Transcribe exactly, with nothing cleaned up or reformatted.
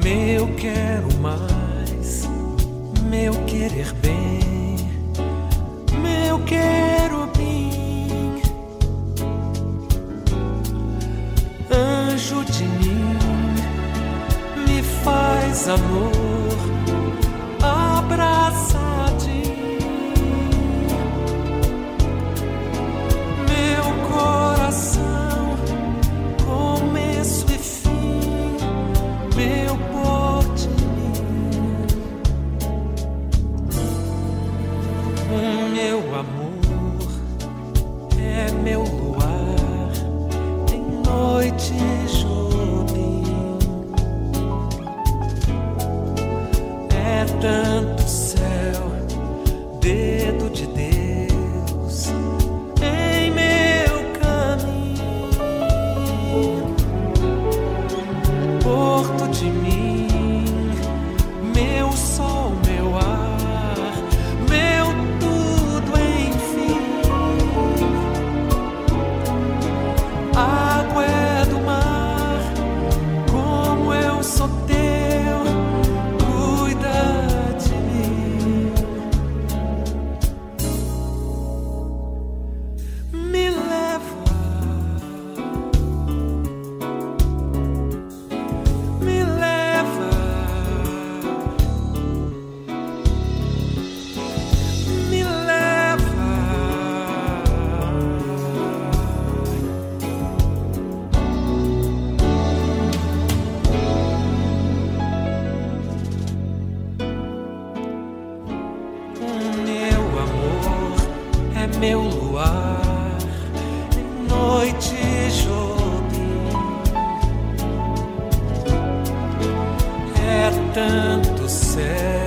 Meu quero mais, meu querer bem, meu quero bem. Anjo de mim, me faz amor, abraçadinho. Meu coração, começo e fim, meu por de mim. O meu amor é meu luar em noite Jobim. É tanto céu, dedo de Deus em meu caminho, porto de mim, meu sol, meu ar, meu tudo, enfim. Água é do mar, como eu sou teu, cuida de mim. Me leva, me leva, me leva. Meu amor é meu luar em noite Jobim. É tanto céu,